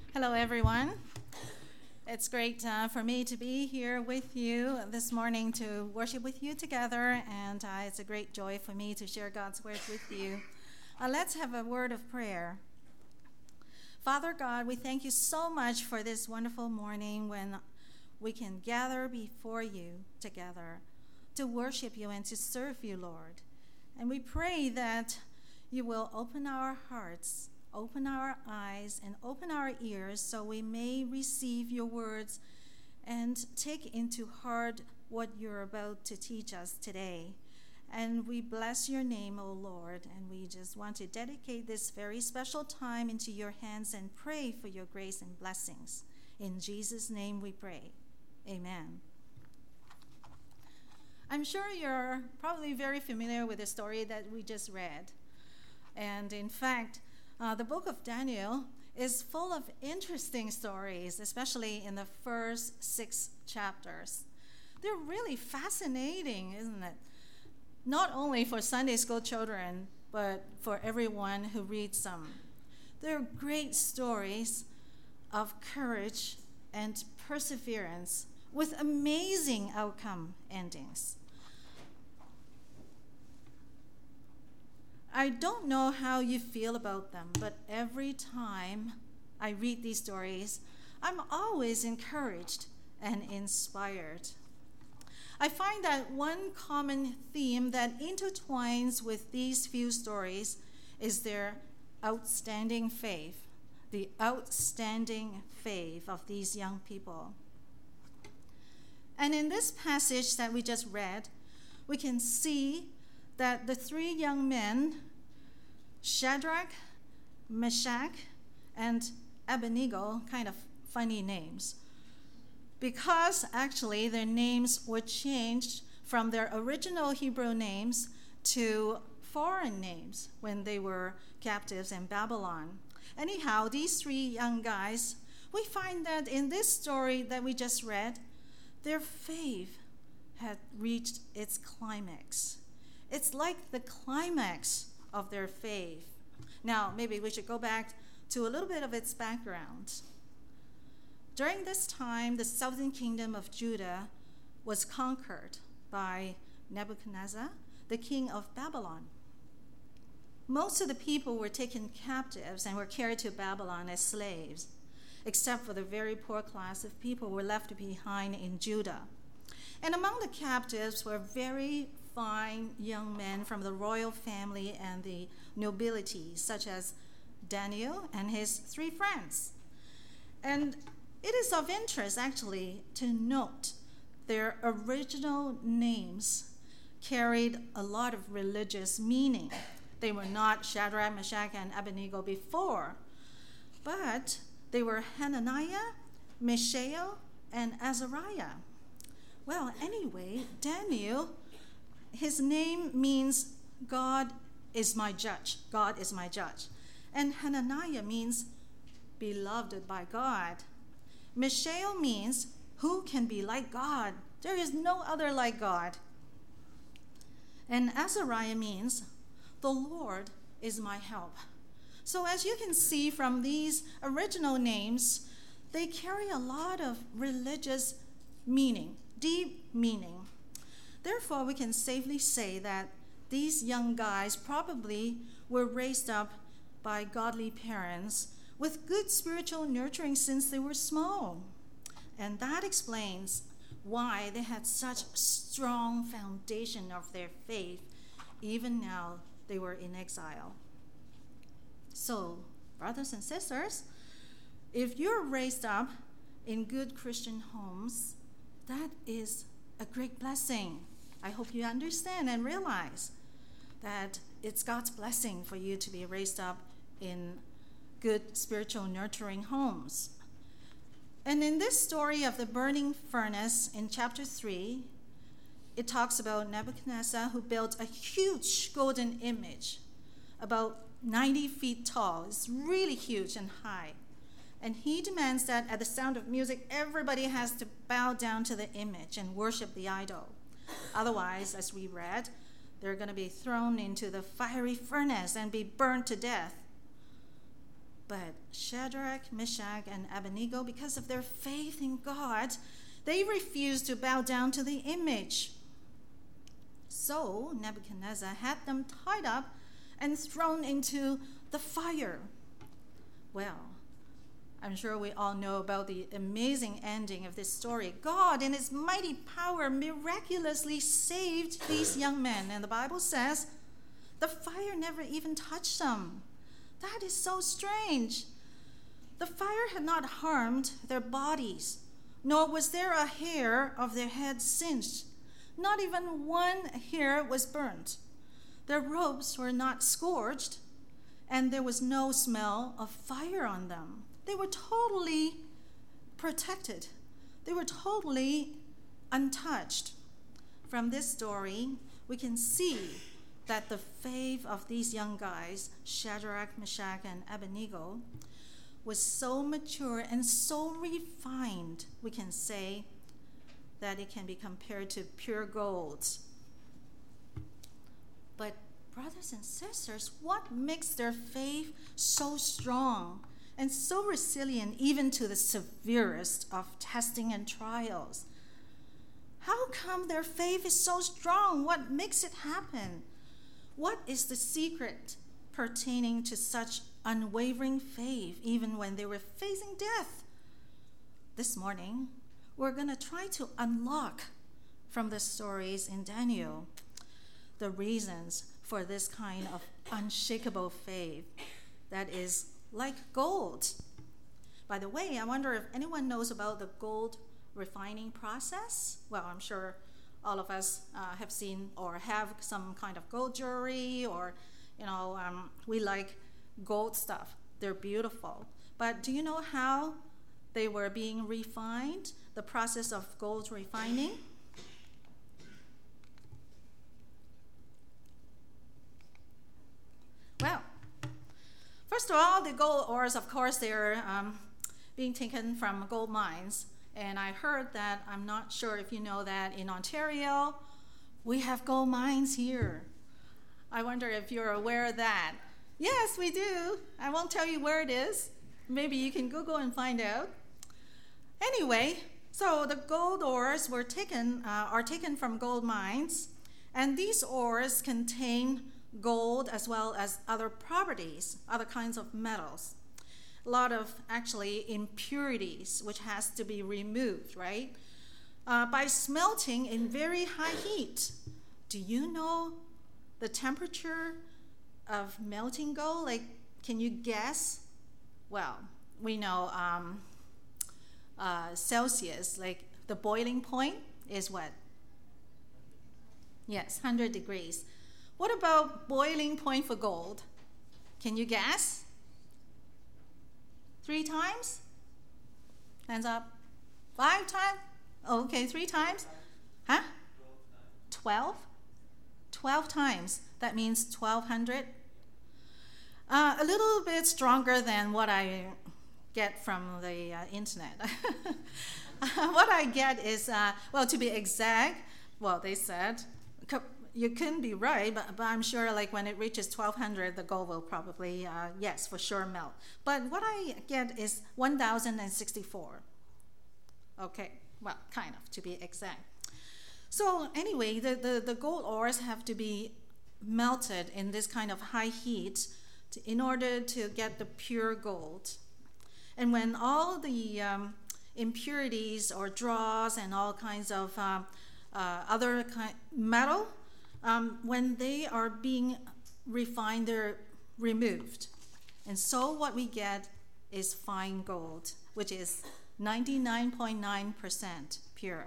Hello, everyone. It's great for me to be here with you this morning to worship with you together, and it's a great joy for me to share God's word with you. Let's have a word of prayer. Father God, we thank you so much for this wonderful morning when we can gather before you together to worship you and to serve you, Lord. And we pray that you will open our hearts, open our eyes, and open our ears so we may receive your words and take into heart what you're about to teach us today. And we bless your name, O Lord, and we just want to dedicate this very special time into your hands and pray for your grace and blessings. In Jesus' name we pray. Amen. I'm sure you're probably very familiar with the story that we just read. And in fact, the book of Daniel is full of interesting stories, especially in the first 6 chapters. They're really fascinating, isn't it? Not only for Sunday school children, but for everyone who reads them. They're great stories of courage and perseverance with amazing outcome endings. I don't know how you feel about them, but every time I read these stories, I'm always encouraged and inspired. I find that one common theme that intertwines with these few stories is their outstanding faith, the outstanding faith of these young people. And in this passage that we just read, we can see that the 3 young men, Shadrach, Meshach, and Abednego, kind of funny names, because actually their names were changed from their original Hebrew names to foreign names when they were captives in Babylon. Anyhow, these 3 young guys, we find that in this story that we just read, their faith had reached its climax. It's like the climax of their faith. Now, maybe we should go back to a little bit of its background. During this time, the southern kingdom of Judah was conquered by Nebuchadnezzar, the king of Babylon. Most of the people were taken captives and were carried to Babylon as slaves, except for the very poor class of people who were left behind in Judah. And among the captives were very fine young men from the royal family and the nobility, such as Daniel and his 3 friends. And it is of interest, actually, to note their original names carried a lot of religious meaning. They were not Shadrach, Meshach, and Abednego before, but they were Hananiah, Mishael, and Azariah. Well, anyway, Daniel, his name means God is my judge. God is my judge. And Hananiah means beloved by God. Mishael means who can be like God? There is no other like God. And Azariah means the Lord is my help. So as you can see from these original names, they carry a lot of religious meaning, deep meaning. Therefore, we can safely say that these young guys probably were raised up by godly parents with good spiritual nurturing since they were small. And that explains why they had such a strong foundation of their faith, even now they were in exile. So, brothers and sisters, if you're raised up in good Christian homes, that is a great blessing. I hope you understand and realize that it's God's blessing for you to be raised up in good spiritual nurturing homes. And in this story of the burning furnace in chapter 3, it talks about Nebuchadnezzar who built a huge golden image about 90 feet tall. It's really huge and high. And he demands that at the sound of music, everybody has to bow down to the image and worship the idol. Otherwise, as we read, they're going to be thrown into the fiery furnace and be burned to death. But Shadrach, Meshach, and Abednego, because of their faith in God, they refused to bow down to the image. So Nebuchadnezzar had them tied up and thrown into the fire. Well, I'm sure we all know about the amazing ending of this story. God, in his mighty power, miraculously saved these young men. And the Bible says the fire never even touched them. That is so strange. The fire had not harmed their bodies, nor was there a hair of their head singed. Not even one hair was burnt. Their robes were not scorched, and there was no smell of fire on them. They were totally protected. They were totally untouched. From this story, we can see that the faith of these young guys, Shadrach, Meshach, and Abednego, was so mature and so refined, we can say, that it can be compared to pure gold. But brothers and sisters, what makes their faith so strong and so resilient even to the severest of testing and trials? How come their faith is so strong? What makes it happen? What is the secret pertaining to such unwavering faith even when they were facing death? This morning, we're going to try to unlock from the stories in Daniel the reasons for this kind of unshakable faith that is like gold. By the way, I wonder if anyone knows about the gold refining process. Well, I'm sure all of us have seen or have some kind of gold jewelry, or we like gold stuff. They're beautiful. But do you know how they were being refined? The process of gold refining? Well, first of all, the gold ores, of course, they're being taken from gold mines. And I heard that, I'm not sure if you know that, in Ontario, we have gold mines here. I wonder if you're aware of that. Yes, we do. I won't tell you where it is. Maybe you can Google and find out. Anyway, so the gold ores are taken from gold mines, and these ores contain gold as well as other properties, other kinds of metals. A lot of actually impurities which has to be removed, right? By smelting in very high heat. Do you know the temperature of melting gold? Like, can you guess? Well, we know Celsius, like the boiling point is what? Yes, 100 degrees. What about boiling point for gold? Can you guess? 3 times? Hands up. 5 times? Okay, 3 times? Huh? 12? 12 times. That means 1,200. A little bit stronger than what I get from the internet. What I get is, to be exact, they said, you couldn't be right, but I'm sure like when it reaches 1,200, the gold will probably, yes, for sure melt. But what I get is 1,064. Okay, well, kind of, to be exact. So anyway, the gold ores have to be melted in this kind of high heat in order to get the pure gold. And when all the impurities or dross and all kinds of other metal, when they are being refined, they're removed. And so what we get is fine gold, which is 99.9% pure.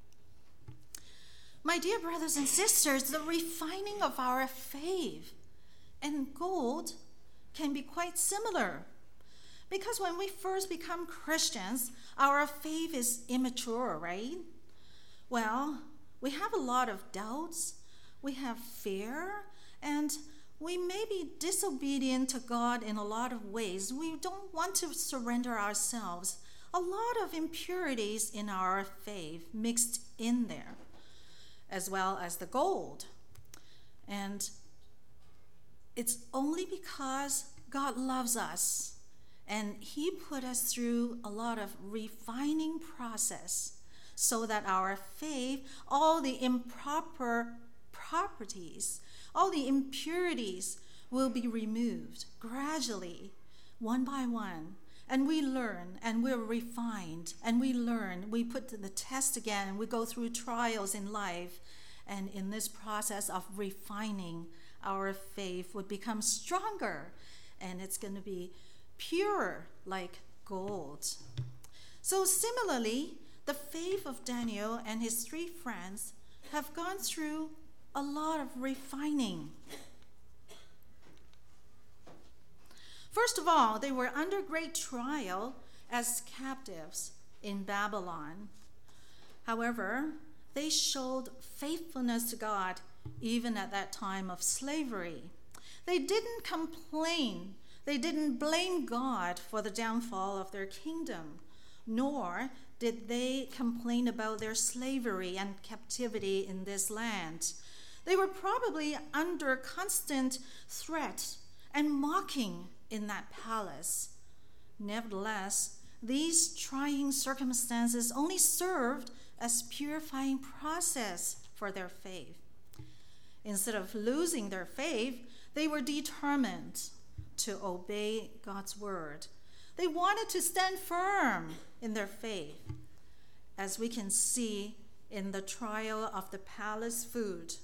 My dear brothers and sisters, the refining of our faith and gold can be quite similar. Because when we first become Christians, our faith is immature, right? Well, we have a lot of doubts, we have fear, and we may be disobedient to God in a lot of ways. We don't want to surrender ourselves. A lot of impurities in our faith mixed in there, as well as the gold. And it's only because God loves us And he put us through a lot of refining process so that our faith, all the improper properties, all the impurities will be removed gradually, one by one. And we learn, and we're refined, and we learn. We put to the test again, and we go through trials in life. And in this process of refining, our faith would become stronger, and it's going to be pure like gold. So similarly, the faith of Daniel and his 3 friends have gone through a lot of refining. First of all, they were under great trial as captives in Babylon. However, they showed faithfulness to God even at that time of slavery. They didn't complain. They didn't blame God for the downfall of their kingdom, nor did they complain about their slavery and captivity in this land. They were probably under constant threat and mocking in that palace. Nevertheless, these trying circumstances only served as purifying process for their faith. Instead of losing their faith, they were determined to obey God's word. They wanted to stand firm in their faith, as we can see in the trial of the palace food.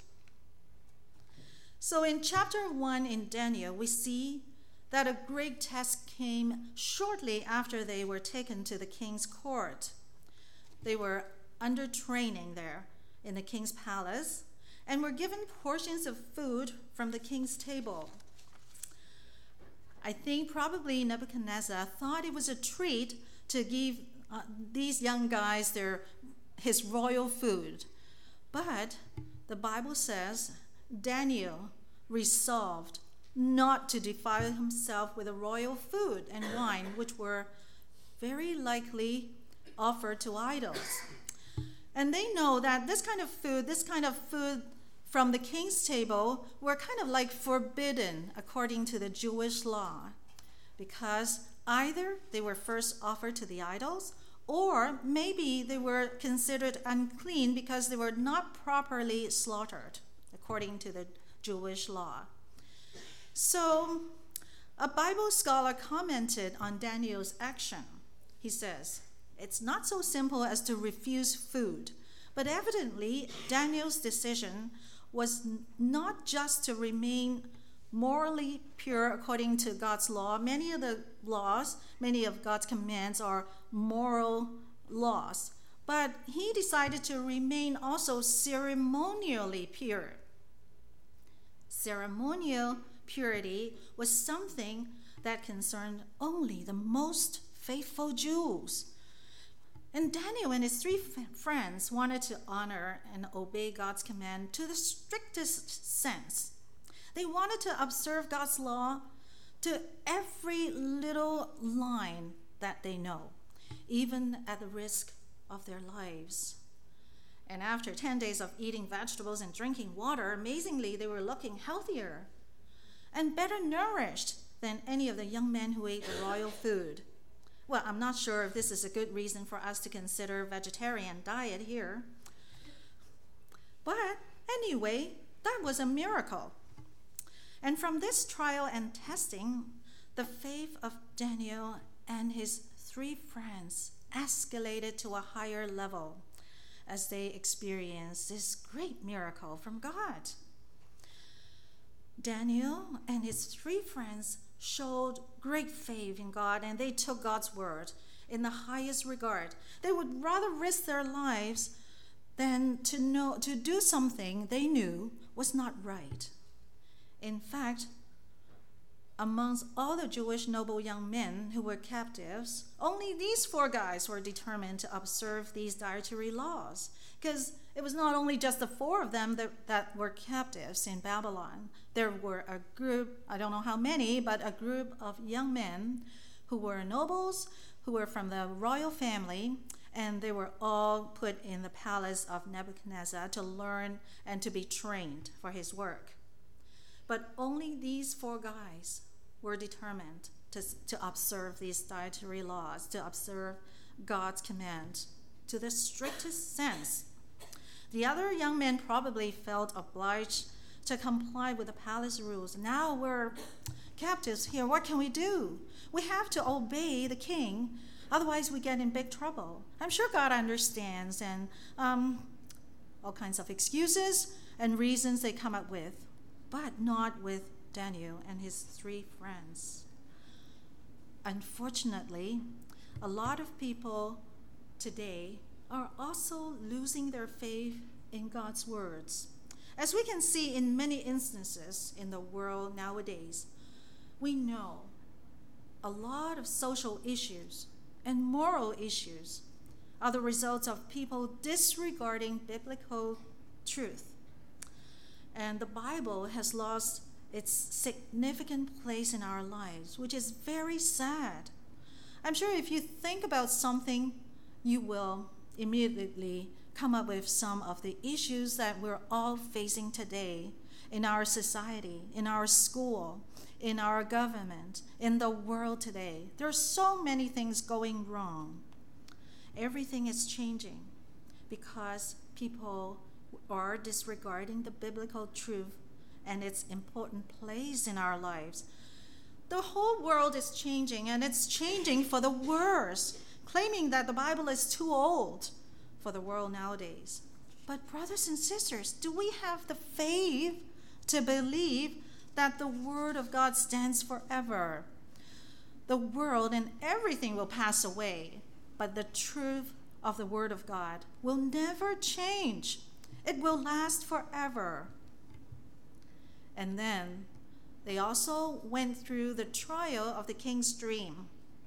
So in chapter 1 in Daniel, we see that a great test came shortly after they were taken to the king's court. They were under training there in the king's palace and were given portions of food from the king's table. I think probably Nebuchadnezzar thought it was a treat to give these young guys his royal food. But the Bible says Daniel resolved not to defile himself with the royal food and wine, which were very likely offered to idols. And they know that this kind of food from the king's table were kind of like forbidden according to the Jewish law, because either they were first offered to the idols, or maybe they were considered unclean because they were not properly slaughtered according to the Jewish law. So a Bible scholar commented on Daniel's action. He says, "It's not so simple as to refuse food, but evidently Daniel's decision was not just to remain morally pure according to God's law. Many of God's commands are moral laws, but he decided to remain also ceremonially pure. Ceremonial purity was something that concerned only the most faithful Jews. And Daniel and his 3 friends wanted to honor and obey God's command to the strictest sense. They wanted to observe God's law to every little line that they know, even at the risk of their lives. And after 10 days of eating vegetables and drinking water, amazingly, they were looking healthier and better nourished than any of the young men who ate the royal food. Well, I'm not sure if this is a good reason for us to consider vegetarian diet here. But anyway, that was a miracle. And from this trial and testing, the faith of Daniel and his 3 friends escalated to a higher level as they experienced this great miracle from God. Daniel and his 3 friends showed great faith in God, and they took God's word in the highest regard. They would rather risk their lives than to do something they knew was not right. In fact, amongst all the Jewish noble young men who were captives, only these 4 guys were determined to observe these dietary laws, because it was not only just the 4 of them that were captives in Babylon. There were a group, I don't know how many, but a group of young men who were nobles, who were from the royal family, and they were all put in the palace of Nebuchadnezzar to learn and to be trained for his work. But only these 4 guys were determined to observe these dietary laws, to observe God's command to the strictest sense. The other young men probably felt obliged to comply with the palace rules. Now we're captives here. What can we do? We have to obey the king, otherwise we get in big trouble. I'm sure God understands, and all kinds of excuses and reasons they come up with, but not with Daniel and his 3 friends. Unfortunately, a lot of people today are also losing their faith in God's words. As we can see in many instances in the world nowadays, we know a lot of social issues and moral issues are the results of people disregarding biblical truth. And the Bible has lost its significant place in our lives, which is very sad. I'm sure if you think about something, you will immediately come up with some of the issues that we're all facing today in our society, in our school, in our government, in the world today. There are so many things going wrong. Everything is changing because people are disregarding the biblical truth and its important place in our lives. The whole world is changing, and it's changing for the worse, claiming that the Bible is too old for the world nowadays. But brothers and sisters, do we have the faith to believe that the Word of God stands forever? The world and everything will pass away, but the truth of the Word of God will never change. It will last forever. And then they also went through the trial of the king's dream.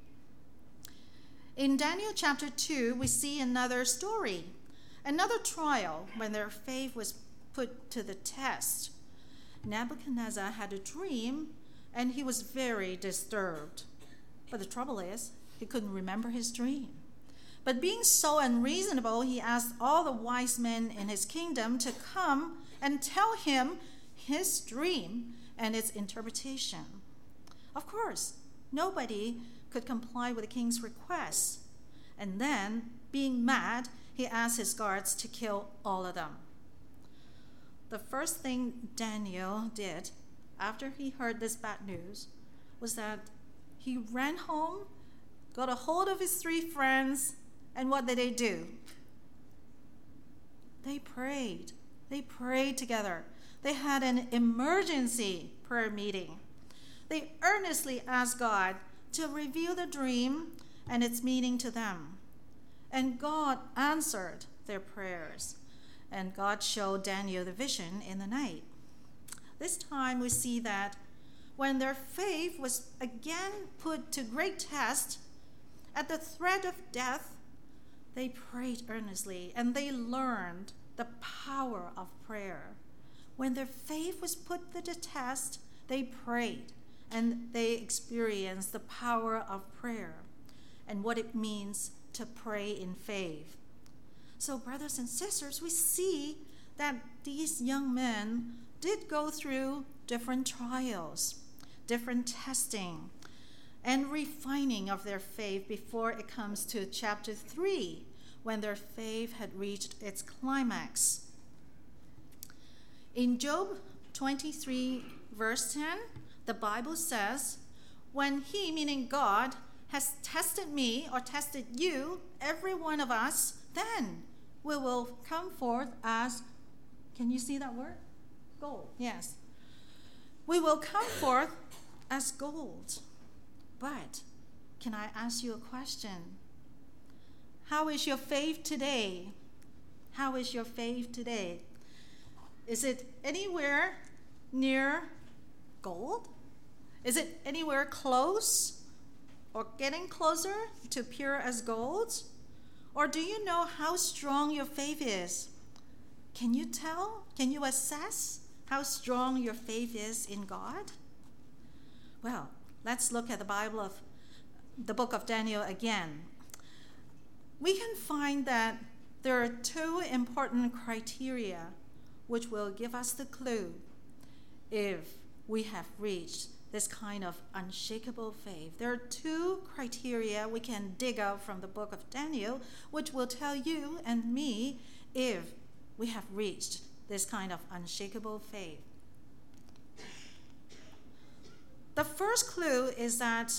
In Daniel chapter 2, we see another story, another trial when their faith was put to the test. Nebuchadnezzar had a dream, and he was very disturbed. But the trouble is, he couldn't remember his dream. But being so unreasonable, he asked all the wise men in his kingdom to come and tell him his dream and its interpretation. Of course, nobody could comply with the king's request. And then, being mad, he asked his guards to kill all of them. The first thing Daniel did after he heard this bad news was that he ran home, got a hold of his 3 friends, and what did they do? They prayed. They prayed together. They had an emergency prayer meeting. They earnestly asked God to reveal the dream and its meaning to them. And God answered their prayers. And God showed Daniel the vision in the night. This time we see that when their faith was again put to great test, at the threat of death, they prayed earnestly and they learned the power of prayer. When their faith was put to the test, they prayed and they experienced the power of prayer and what it means to pray in faith. So, brothers and sisters, we see that these young men did go through different trials, different testing, and refining of their faith before it comes to chapter 3, when their faith had reached its climax. In Job 23, verse 10, the Bible says, "When he," meaning God, "has tested me," or tested you, every one of us, then we will come forth as, can you see that word? Gold, yes. We will come forth as gold. But can I ask you a question? How is your faith today? How is your faith today? Is it anywhere near gold? Is it anywhere close or getting closer to pure as gold? Or do you know how strong your faith is? Can you tell? Can you assess how strong your faith is in God? Well, let's look at the book of Daniel again. We can find that there are 2 important criteria which will give us the clue if we have reached this kind of unshakable faith. There are two criteria we can dig out from the book of Daniel, which will tell you and me if we have reached this kind of unshakable faith. The first clue is that,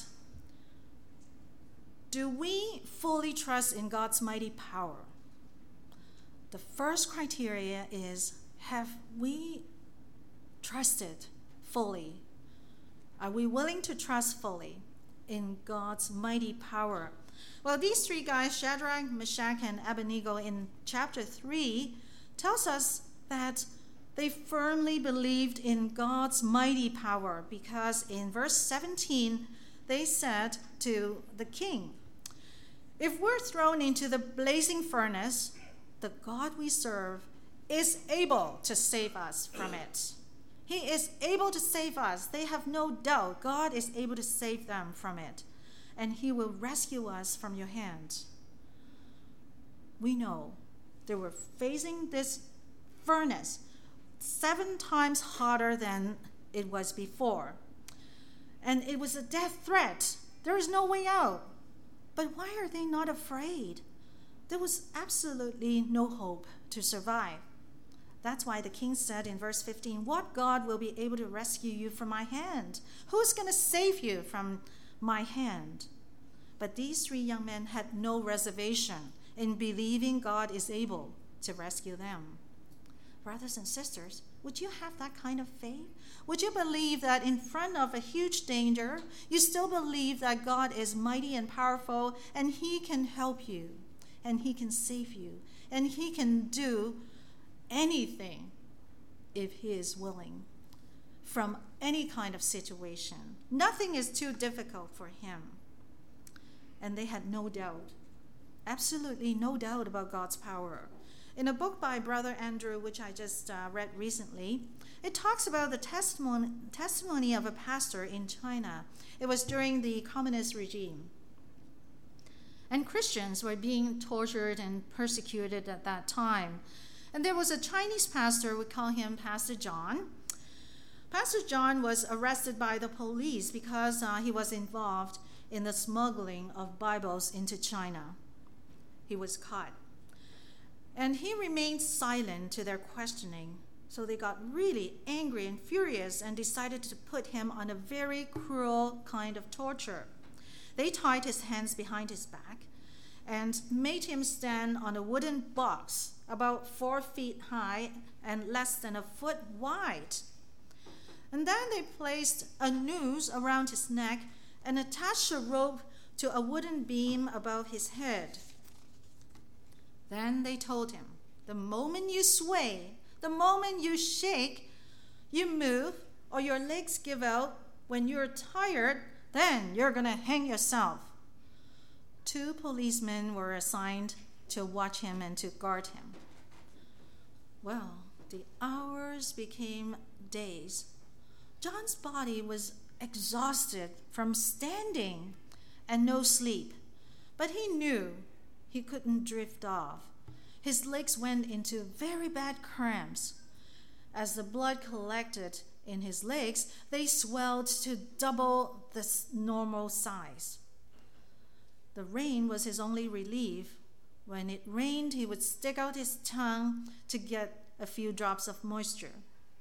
do we fully trust in God's mighty power? The first criteria is, have we trusted fully? Are we willing to trust fully in God's mighty power? Well, these three guys, Shadrach, Meshach, and Abednego, in chapter 3, tells us that they firmly believed in God's mighty power, because in verse 17, they said to the king, "If we're thrown into the blazing furnace, the God we serve is able to save us from it." He is able to save us. They have no doubt God is able to save them from it, and he will rescue us from your hand. We know they were facing this furnace 7 times hotter than it was before. And it was a death threat. There is no way out. But why are they not afraid? There was absolutely no hope to survive. That's why the king said in verse 15, "What God will be able to rescue you from my hand? Who's going to save you from my hand?" But these 3 young men had no reservation in believing God is able to rescue them. Brothers and sisters, would you have that kind of faith? Would you believe that in front of a huge danger, you still believe that God is mighty and powerful, and he can help you, and he can save you, and he can do anything if he is willing from any kind of situation? Nothing is too difficult for him. And they had no doubt, absolutely no doubt about God's power. In a book by Brother Andrew, which I just read recently, it talks about the testimony of a pastor in China. It was during the communist regime. And Christians were being tortured and persecuted at that time. And there was a Chinese pastor, we call him Pastor John. Pastor John was arrested by the police because he was involved in the smuggling of Bibles into China. He was caught. And he remained silent to their questioning. So they got really angry and furious and decided to put him on a very cruel kind of torture. They tied his hands behind his back and made him stand on a wooden box about 4 feet high and less than a foot wide. And then they placed a noose around his neck and attached a rope to a wooden beam above his head. Then they told him, "The moment you sway, the moment you shake, you move, or your legs give out, when you're tired, then you're going to hang yourself." 2 policemen were assigned to watch him and to guard him. Well, the hours became days. John's body was exhausted from standing and no sleep, but he knew he couldn't drift off. His legs went into very bad cramps. As the blood collected in his legs, they swelled to double the normal size. The rain was his only relief. When it rained, he would stick out his tongue to get a few drops of moisture.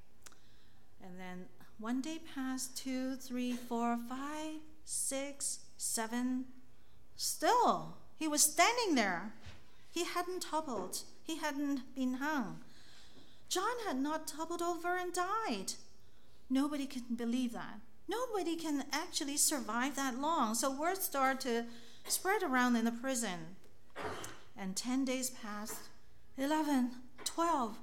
And then 1 day passed, 2, 3, 4, 5, 6, 7. Still, he was standing there. He hadn't toppled. He hadn't been hung. John had not toppled over and died. Nobody can believe that. Nobody can actually survive that long. So word started to spread around in the prison. And 10 days passed, 11, 12.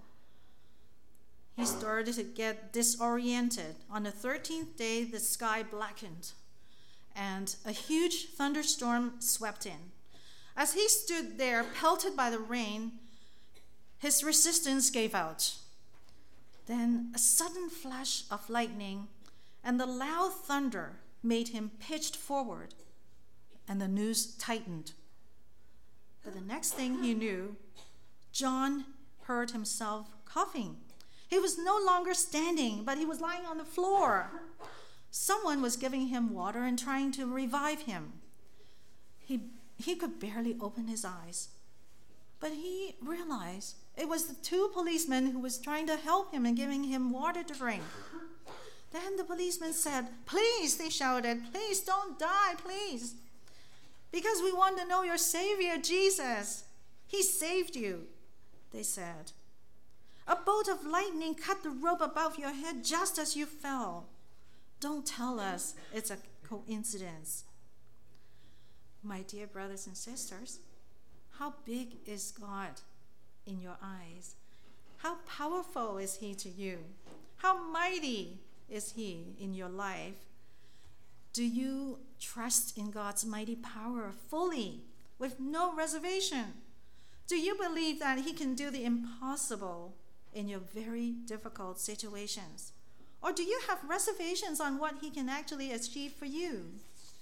He started to get disoriented. On the 13th day, the sky blackened, and a huge thunderstorm swept in. As he stood there, pelted by the rain, his resistance gave out. Then a sudden flash of lightning and the loud thunder made him pitch forward, and the noose tightened. But the next thing he knew, John heard himself coughing. He was no longer standing, but he was lying on the floor. Someone was giving him water and trying to revive him. He could barely open his eyes. But he realized it was the two policemen who was trying to help him and giving him water to drink. Then the policeman said, "Please," they shouted, "please don't die, please. Because we want to know your Savior, Jesus. He saved you," they said. "A bolt of lightning cut the rope above your head just as you fell. Don't tell us it's a coincidence." My dear brothers and sisters, how big is God in your eyes? How powerful is He to you? How mighty is He in your life? Do you trust in God's mighty power fully, with no reservation? Do you believe that He can do the impossible in your very difficult situations? Or do you have reservations on what He can actually achieve for you?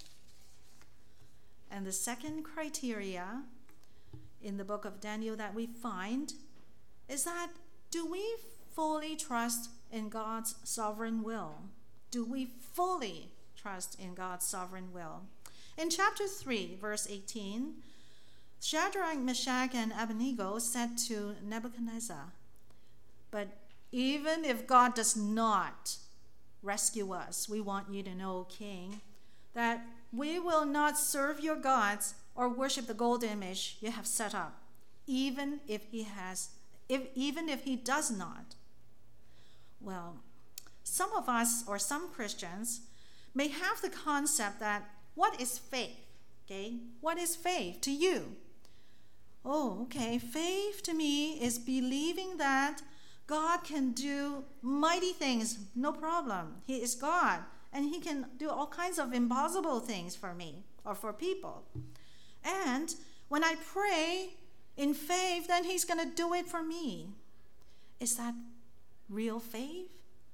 And the second criteria in the book of Daniel that we find is that, do we fully trust in God's sovereign will? Do we fully trust in God's sovereign will? In chapter 3, verse 18, Shadrach, Meshach, and Abednego said to Nebuchadnezzar, "But even if God does not rescue us, we want you to know, King, that we will not serve your gods or worship the gold image you have set up, even if he does not." Well, some of us, or some Christians, may have the concept that, what is faith? Okay, what is faith to you? Oh, okay, faith to me is believing that God can do mighty things, no problem. He is God, and He can do all kinds of impossible things for me or for people. And when I pray in faith, then He's going to do it for me. Is that real faith?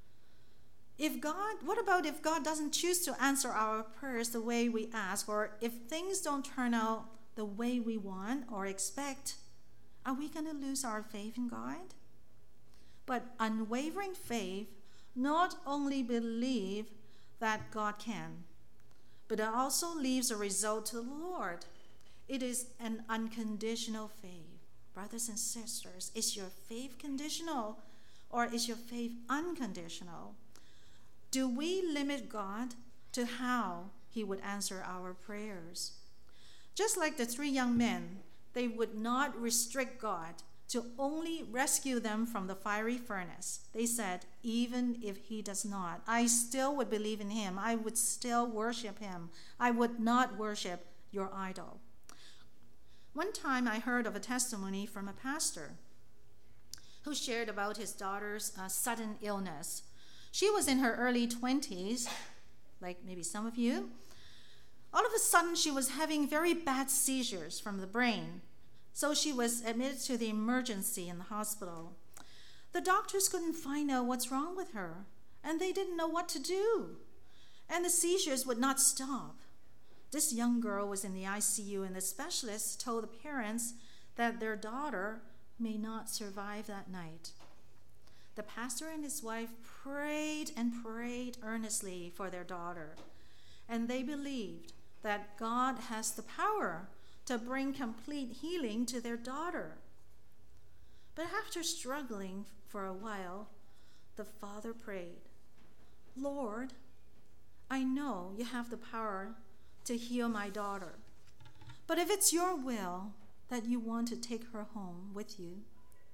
What about if God doesn't choose to answer our prayers the way we ask, or if things don't turn out the way we want or expect? Are we going to lose our faith in God? But unwavering faith not only believe that God can, but it also leaves a result to the Lord. It is an unconditional faith. Brothers and sisters, is your faith conditional, or is your faith unconditional? Do we limit God to how He would answer our prayers? Just like the three young men, they would not restrict God to only rescue them from the fiery furnace. They said, "Even if He does not, I still would believe in Him. I would still worship Him. I would not worship your idol." One time I heard of a testimony from a pastor who shared about his daughter's sudden illness. She was in her early 20s, like maybe some of you. All of a sudden, she was having very bad seizures from the brain. So she was admitted to the emergency in the hospital. The doctors couldn't find out what's wrong with her, and they didn't know what to do. And the seizures would not stop. This young girl was in the ICU, and the specialists told the parents that their daughter may not survive that night. The pastor and his wife prayed and prayed earnestly for their daughter, and they believed that God has the power to bring complete healing to their daughter. But after struggling for a while, the father prayed, "Lord, I know you have the power to heal my daughter, but if it's your will that you want to take her home with you,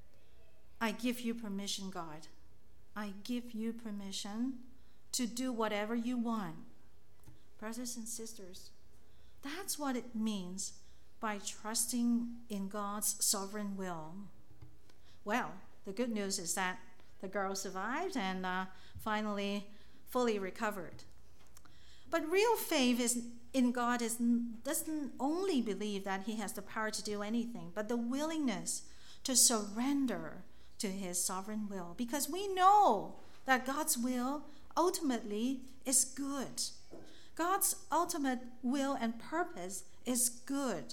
I give you permission, God. I give you permission to do whatever you want." Brothers and sisters, that's what it means by trusting in God's sovereign will. Well, the good news is that the girl survived and finally fully recovered. But real faith in God doesn't only believe that He has the power to do anything, but the willingness to surrender to His sovereign will, because we know that God's will ultimately is good. God's ultimate will and purpose is good,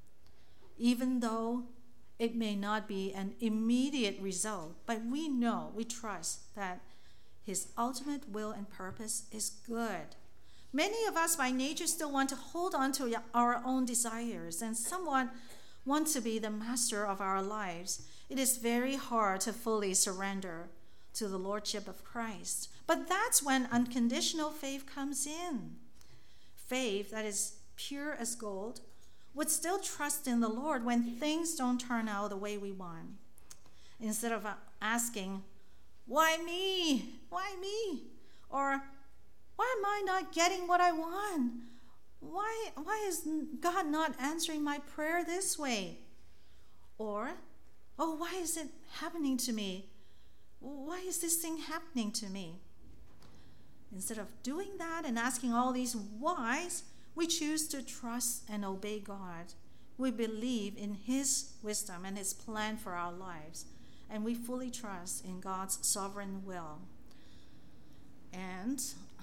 even though it may not be an immediate result. But we know, we trust that His ultimate will and purpose is good. Many of us by nature still want to hold on to our own desires and somewhat want to be the master of our lives. It is very hard to fully surrender to the lordship of Christ. But that's when unconditional faith comes in. Faith that is pure as gold would still trust in the Lord when things don't turn out the way we want. Instead of asking, why me? Why me? Or why am I not getting what I want? Why is God not answering my prayer this way? Or, oh, why is it happening to me? Why is this thing happening to me? Instead of doing that and asking all these whys, we choose to trust and obey God. We believe in His wisdom and His plan for our lives, and we fully trust in God's sovereign will. And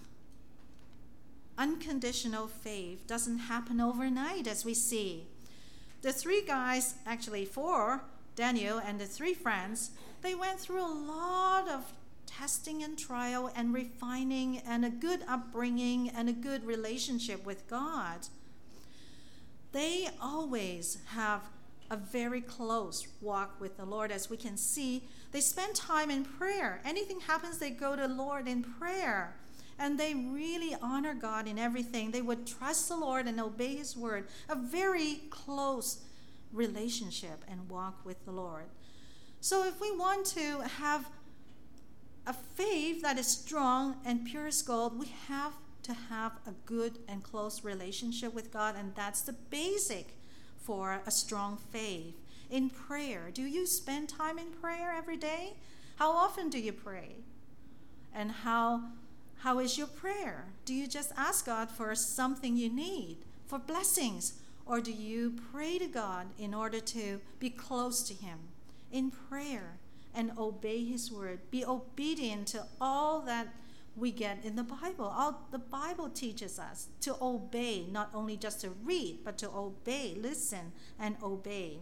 unconditional faith doesn't happen overnight, as we see. The three guys, actually four, Daniel and the three friends, they went through a lot of testing and trial and refining and a good upbringing and a good relationship with God. They always have a very close walk with the Lord. As we can see, they spend time in prayer. Anything happens, they go to the Lord in prayer. And they really honor God in everything. They would trust the Lord and obey His word. A very close relationship and walk with the Lord. So if we want to have a faith that is strong and pure as gold, we have to have a good and close relationship with God, and that's the basic for a strong faith. In prayer, do you spend time in prayer every day? How often do you pray? And how is your prayer? Do you just ask God for something you need, for blessings? Or do you pray to God in order to be close to Him in prayer and obey His word? Be obedient to all that we get in the Bible. All the Bible teaches us to obey, not only just to read, but to obey, listen, and obey.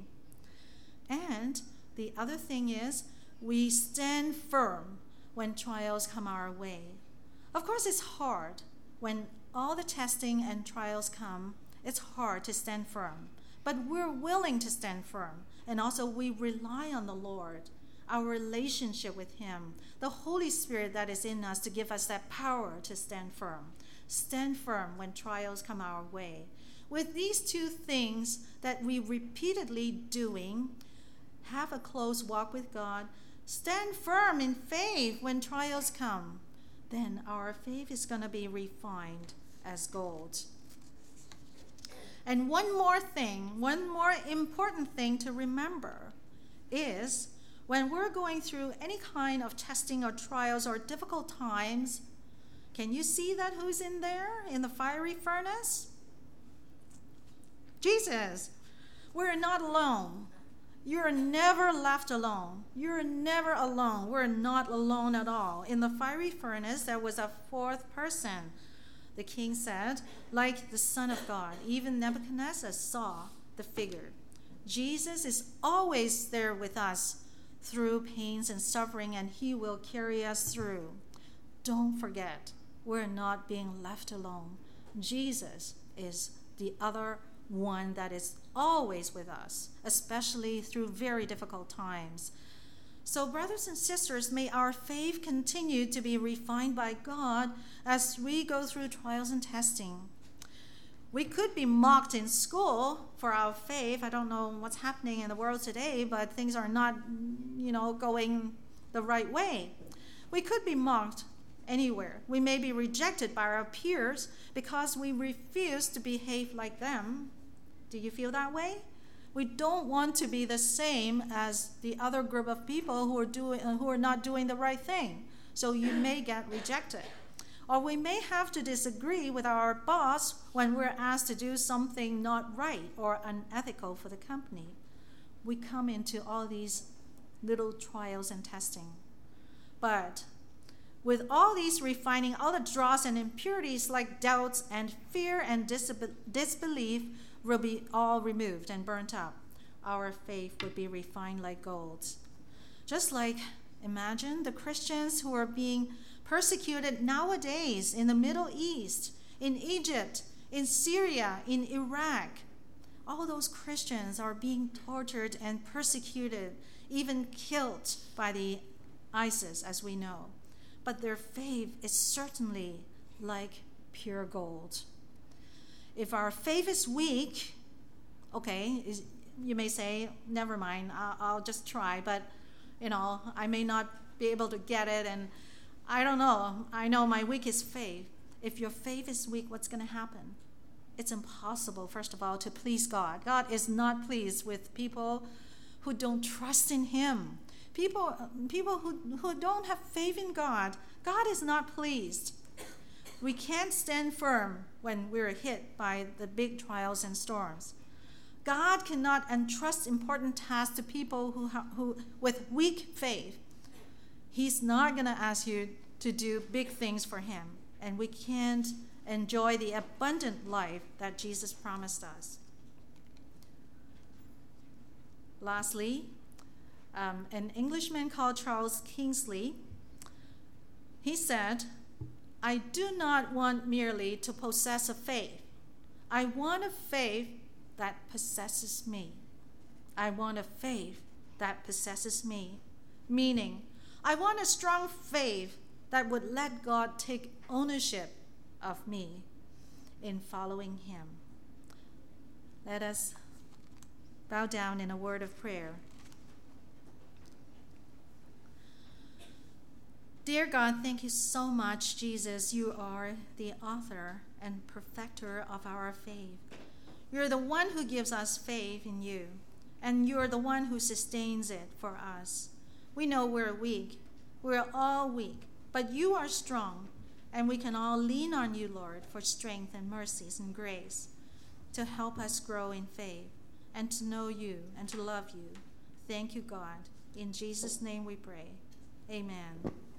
And the other thing is, we stand firm when trials come our way. Of course, it's hard. When all the testing and trials come, it's hard to stand firm. But we're willing to stand firm. And also we rely on the Lord, our relationship with Him, the Holy Spirit that is in us to give us that power to stand firm. Stand firm when trials come our way. With these two things that we repeatedly doing, have a close walk with God, stand firm in faith when trials come, then our faith is going to be refined as gold. And one more important thing to remember is when we're going through any kind of testing or trials or difficult times, can you see that who's in there in the fiery furnace? Jesus. We're not alone. You're never left alone. You're never alone. We're not alone at all. In the fiery furnace, there was a fourth person. The king said, like the Son of God. Even Nebuchadnezzar saw the figure. Jesus is always there with us through pains and suffering, and He will carry us through. Don't forget, we're not being left alone. Jesus is the other one that is always with us, especially through very difficult times. So, brothers and sisters, may our faith continue to be refined by God as we go through trials and testing. We could be mocked in school for our faith. I don't know what's happening in the world today, but things are not, going the right way. We could be mocked anywhere. We may be rejected by our peers because we refuse to behave like them. Do you feel that way? We don't want to be the same as the other group of people who are not doing the right thing. So you may get rejected. Or we may have to disagree with our boss when we're asked to do something not right or unethical for the company. We come into all these little trials and testing. But with all these refining, all the dross and impurities like doubts and fear and disbelief will be all removed and burnt up. Our faith would be refined like gold. Just like, imagine the Christians who are being persecuted nowadays in the Middle East, in Egypt, in Syria, in Iraq. All those Christians are being tortured and persecuted, even killed by the ISIS, as we know. But their faith is certainly like pure gold. If our faith is weak, okay, you may say, never mind, I'll just try, but I may not be able to get it, and I don't know. I know my weakest faith. If your faith is weak, what's going to happen? It's impossible, first of all, to please God. God is not pleased with people who don't trust in him. People who don't have faith in God, God is not pleased. We can't stand firm when we're hit by the big trials and storms. God cannot entrust important tasks to people who with weak faith. He's not going to ask you to do big things for him, and we can't enjoy the abundant life that Jesus promised us. Lastly, an Englishman called Charles Kingsley, he said, "I do not want merely to possess a faith. I want a faith that possesses me. I want a faith that possesses me." Meaning, I want a strong faith that would let God take ownership of me in following him. Let us bow down in a word of prayer. Dear God, thank you so much, Jesus. You are the author and perfecter of our faith. You're the one who gives us faith in you, and you're the one who sustains it for us. We know we're weak. We're all weak, but you are strong, and we can all lean on you, Lord, for strength and mercies and grace to help us grow in faith and to know you and to love you. Thank you, God. In Jesus' name we pray. Amen.